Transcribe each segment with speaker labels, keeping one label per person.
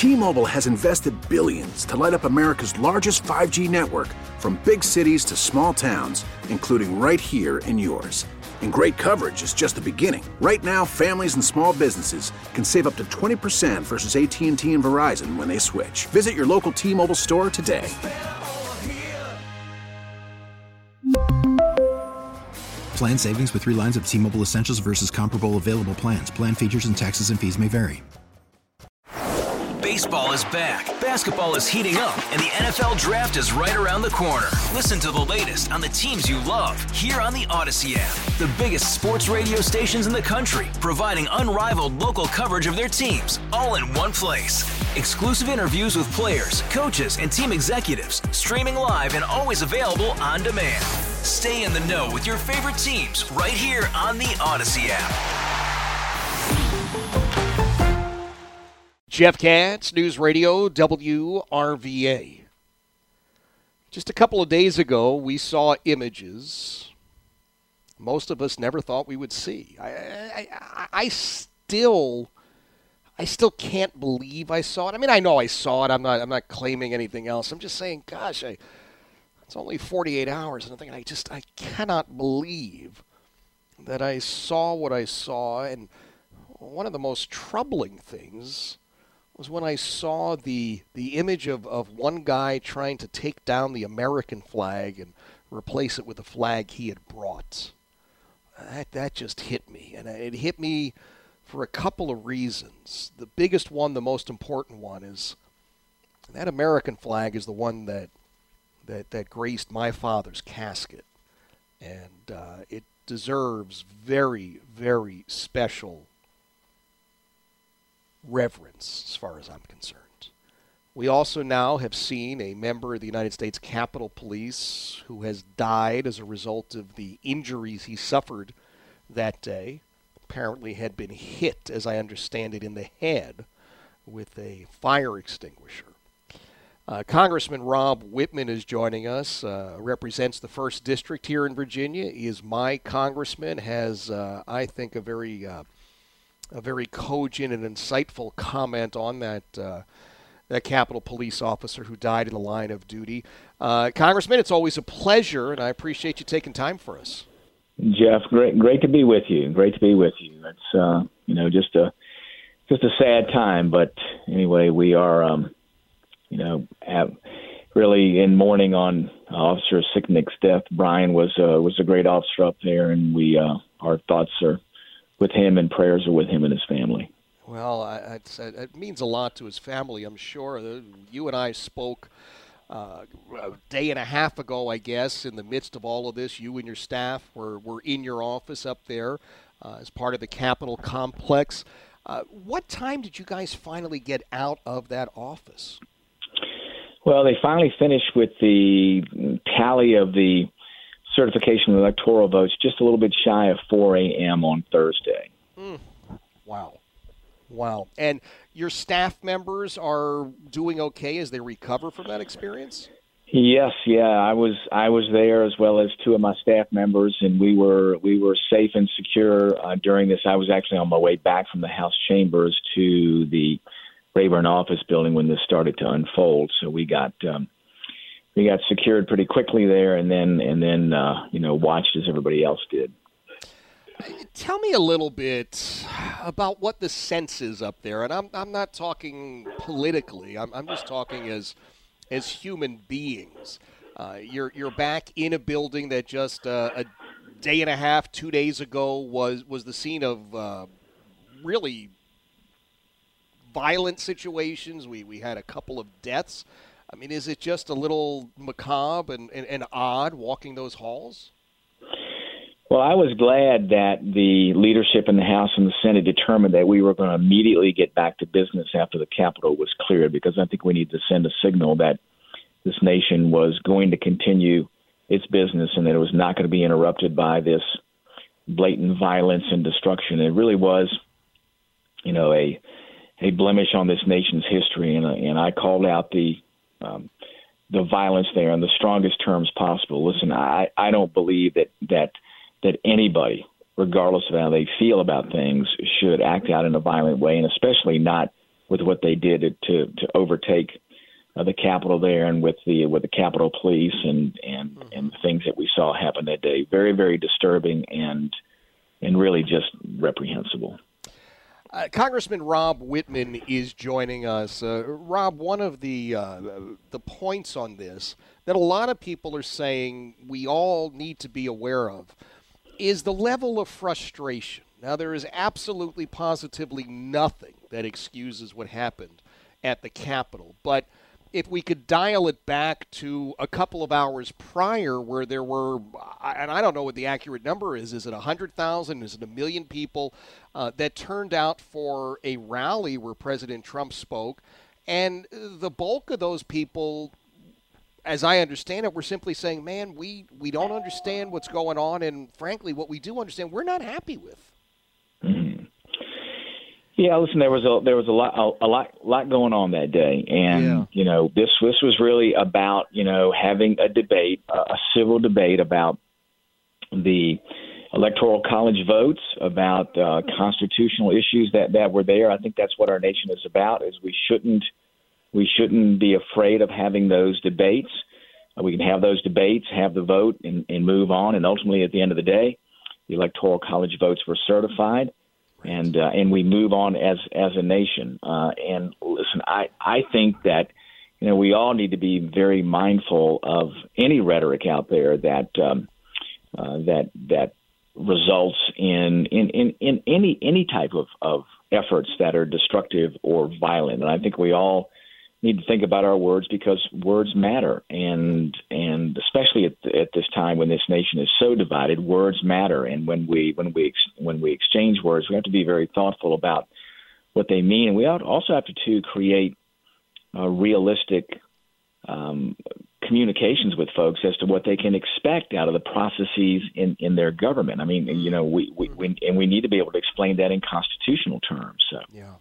Speaker 1: T-Mobile has invested billions to light up America's largest 5G network, from big cities to small towns, including right here in yours. And great coverage is just the beginning. Right now, families and small businesses can save up to 20% versus AT&T and Verizon when they switch. Visit your local T-Mobile store today.
Speaker 2: Plan savings with 3 lines of T-Mobile Essentials versus comparable available plans. Plan features and taxes and fees may vary.
Speaker 3: Baseball is back, basketball is heating up, and the NFL Draft is right around the corner. Listen to the latest on the teams you love here on the Odyssey app. The biggest sports radio stations in the country, providing unrivaled local coverage of their teams, all in one place. Exclusive interviews with players, coaches, and team executives, streaming live and always available on demand. Stay in the know with your favorite teams right here on the Odyssey app.
Speaker 4: Jeff Katz, News Radio, WRVA. Just a couple of days ago, we saw images most of us never thought we would see. I still can't believe I saw it. I mean, I know I saw it. I'm not claiming anything else. I'm just saying, gosh, it's only 48 hours, and I'm thinking, I cannot believe that I saw what I saw. And one of the most troubling things was when I saw the image of one guy trying to take down the American flag and replace it with the flag he had brought. That just hit me, and it hit me for a couple of reasons. The biggest one, the most important one, is that American flag is the one that graced my father's casket, and it deserves very, very special reverence as far as I'm concerned. We also now have seen a member of the United States Capitol Police who has died as a result of the injuries he suffered that day. Apparently had been hit, as I understand it, in the head with a fire extinguisher. Congressman Rob Wittman is joining us, represents the 1st District here in Virginia. He is my congressman, has, I think, a very cogent and insightful comment on that Capitol Police officer who died in the line of duty. Congressman, it's always a pleasure, and I appreciate you taking time for us.
Speaker 5: Jeff, great to be with you. Great to be with you. It's just a sad time, but anyway, we are have really in mourning on Officer Sicknick's death. Brian was a great officer up there, and our thoughts are with him, and prayers are with him and his family.
Speaker 4: Well, it means a lot to his family, I'm sure. You and I spoke a day and a half ago, I guess, in the midst of all of this. You and your staff were in your office up there as part of the Capitol complex. What time did you guys finally get out of that office?
Speaker 5: Well, they finally finished with the tally of the certification of electoral votes just a little bit shy of 4 a.m. on Thursday.
Speaker 4: Wow. And your staff members are doing okay as they recover from that experience?
Speaker 5: Yes, yeah. I was there, as well as 2 of my staff members, and we were safe and secure during this. I was actually on my way back from the House chambers to the Rayburn office building when this started to unfold. So we got secured pretty quickly there, and then watched as everybody else did.
Speaker 4: Tell me a little bit about what the sense is up there, and I'm not talking politically. I'm just talking as human beings. You're back in a building that just a day and a half, 2 days ago was the scene of really violent situations. We had a couple of deaths. I mean, is it just a little macabre and odd walking those halls?
Speaker 5: Well, I was glad that the leadership in the House and the Senate determined that we were going to immediately get back to business after the Capitol was cleared, because I think we need to send a signal that this nation was going to continue its business and that it was not going to be interrupted by this blatant violence and destruction. It really was, a blemish on this nation's history, and I called out the violence there in the strongest terms possible. Listen, I don't believe that anybody, regardless of how they feel about things, should act out in a violent way, and especially not what they did to overtake the Capitol there, and with the Capitol Police and the things that we saw happen that day. Very, very disturbing and really just reprehensible.
Speaker 4: Congressman Rob Wittman is joining us. Rob, one of the points on this that a lot of people are saying we all need to be aware of is the level of frustration. Now, there is absolutely, positively nothing that excuses what happened at the Capitol, but if we could dial it back to a couple of hours prior where there were, and I don't know what the accurate number is it 100,000, is it 1 million people that turned out for a rally where President Trump spoke, and the bulk of those people, as I understand it, were simply saying, man, we don't understand what's going on, and frankly, what we do understand, we're not happy with.
Speaker 5: Mm-hmm. Yeah, listen, there was a lot going on that day, and this was really about having a debate, a civil debate about the Electoral College votes, about constitutional issues that were there. I think that's what our nation is about. Is we shouldn't be afraid of having those debates. We can have those debates, have the vote, and move on. And ultimately, at the end of the day, the Electoral College votes were certified. And we move on as a nation. And listen, I think that we all need to be very mindful of any rhetoric out there that results in any type of efforts that are destructive or violent. And I think we all need to think about our words, because words matter, and especially at this time when this nation is so divided, words matter. And when we exchange words, we have to be very thoughtful about what they mean, and we also have to create realistic communications with folks as to what they can expect out of the processes in their government. I mean, we need to be able to explain that in constitutional terms. So.
Speaker 4: Yeah.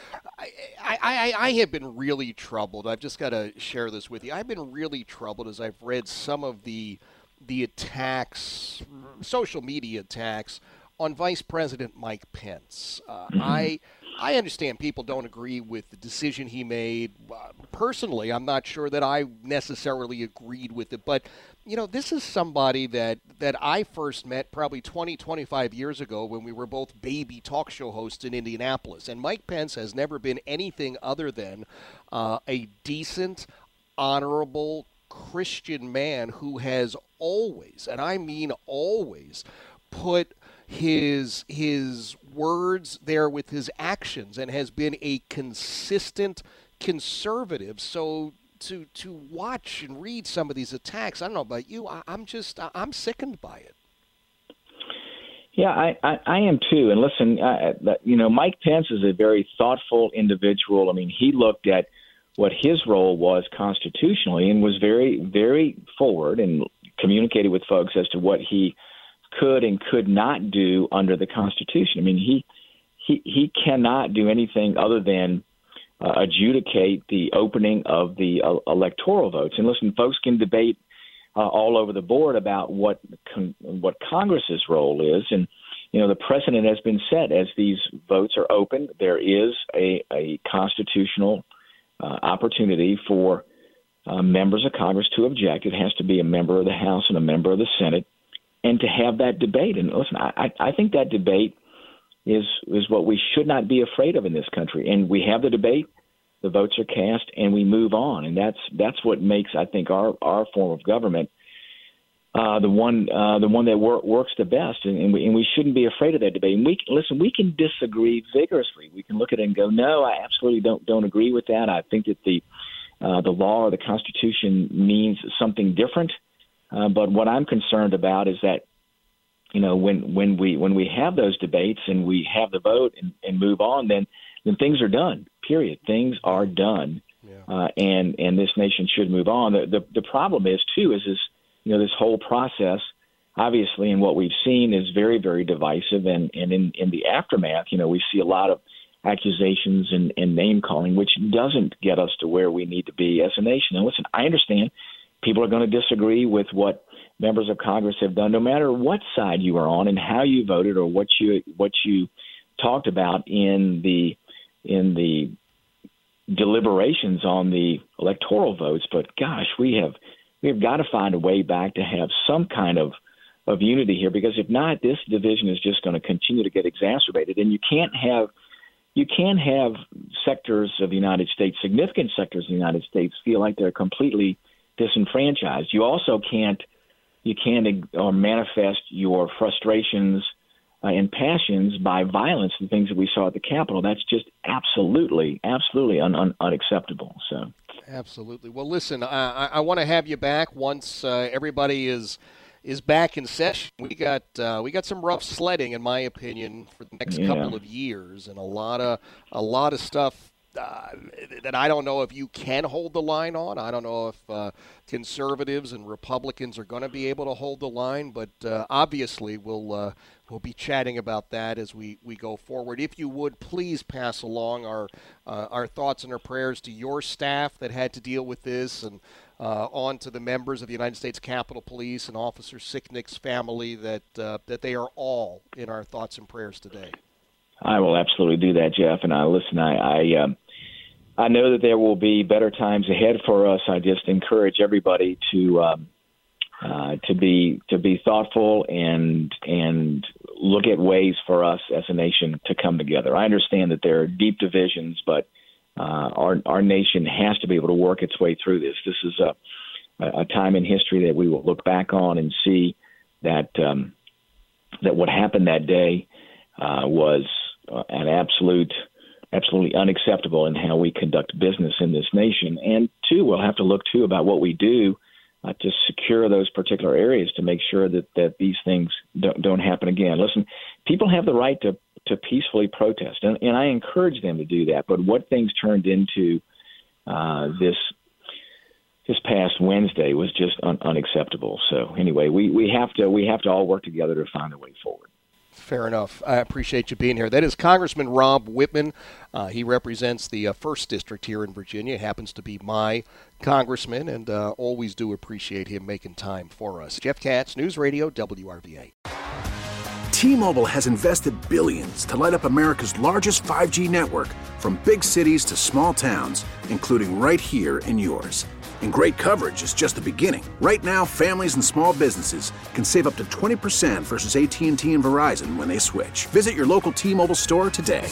Speaker 4: I have been really troubled. I've just got to share this with you. I've been really troubled as I've read some of the attacks, social media attacks, on Vice President Mike Pence. I understand people don't agree with the decision he made. Personally, I'm not sure that I necessarily agreed with it. But, this is somebody that I first met probably 20, 25 years ago when we were both baby talk show hosts in Indianapolis. And Mike Pence has never been anything other than a decent, honorable Christian man who has always, and I mean always, put his words there with his actions and has been a consistent conservative. So to watch and read some of these attacks, I don't know about you, I'm sickened by it.
Speaker 5: Yeah, I am too. And listen, Mike Pence is a very thoughtful individual. I mean, he looked at what his role was constitutionally and was very, very forward and communicated with folks as to what he could and could not do under the Constitution. I mean, he cannot do anything other than adjudicate the opening of the electoral votes. And listen, folks can debate all over the board about what Congress's role is. And, the precedent has been set. As these votes are opened, there is a constitutional opportunity for members of Congress to object. It has to be a member of the House and a member of the Senate, and to have that debate. And listen, I think that debate is what we should not be afraid of in this country. And we have the debate, the votes are cast, and we move on. And that's what makes, I think, our form of government the one that works the best. And we shouldn't be afraid of that debate. And we can disagree vigorously. We can look at it and go, no, I absolutely don't agree with that. I think that the law or the Constitution means something different. But what I'm concerned about is that, when we have those debates and we have the vote and move on, then things are done. Period. Things are done, and this nation should move on. The problem is too is this whole process, obviously, and what we've seen is very, very divisive. And in the aftermath, we see a lot of accusations and name calling, which doesn't get us to where we need to be as a nation. And listen, I understand people are going to disagree with what members of Congress have done, no matter what side you are on and how you voted or what you talked about in the deliberations on the electoral votes. But gosh, we have got to find a way back to have some kind of unity here, because if not, this division is just going to continue to get exacerbated. And you can't have sectors of the United States, significant sectors of the United States, feel like they're completely disenfranchised. You also can't manifest your frustrations and passions by violence, the things that we saw at the Capitol. That's just absolutely unacceptable. So,
Speaker 4: absolutely. Well, listen, I want to have you back once everybody is back in session. We got some rough sledding, in my opinion, for the next couple of years, and a lot of stuff that I don't know if you can hold the line on. I don't know if conservatives and Republicans are going to be able to hold the line, but obviously we'll be chatting about that as we go forward. If you would, please pass along our thoughts and our prayers to your staff that had to deal with this, and on to the members of the United States Capitol Police and Officer Sicknick's family, that they are all in our thoughts and prayers today.
Speaker 5: I will absolutely do that, Jeff. And I know that there will be better times ahead for us. I just encourage everybody to be thoughtful and look at ways for us as a nation to come together. I understand that there are deep divisions, but our nation has to be able to work its way through this. This is a time in history that we will look back on and see that what happened that day was an absolutely unacceptable in how we conduct business in this nation. And two, we'll have to look too about what we do to secure those particular areas to make sure that these things don't happen again. Listen, people have the right to peacefully protest, and I encourage them to do that. But what things turned into this past Wednesday was just unacceptable. So anyway, we have to all work together to find a way forward.
Speaker 4: Fair enough. I appreciate you being here. That is Congressman Rob Wittman. He represents the 1st District here in Virginia. Happens to be my congressman, and always do appreciate him making time for us. Jeff Katz, News Radio, WRVA.
Speaker 1: T-Mobile has invested billions to light up America's largest 5G network, from big cities to small towns, including right here in yours. And great coverage is just the beginning. Right now, families and small businesses can save up to 20% versus AT&T and Verizon when they switch. Visit your local T-Mobile store today.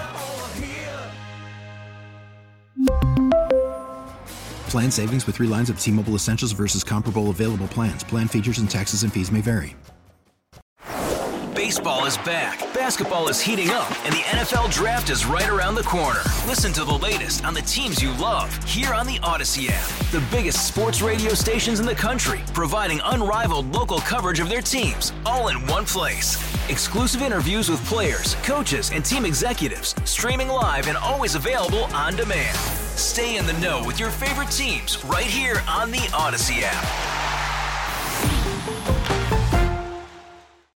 Speaker 2: Plan savings with 3 lines of T-Mobile Essentials versus comparable available plans. Plan features and taxes and fees may vary.
Speaker 3: Baseball is back, basketball is heating up, and the NFL Draft is right around the corner. Listen to the latest on the teams you love here on the Odyssey app. The biggest sports radio stations in the country, providing unrivaled local coverage of their teams, all in one place. Exclusive interviews with players, coaches, and team executives, streaming live and always available on demand. Stay in the know with your favorite teams right here on the Odyssey app.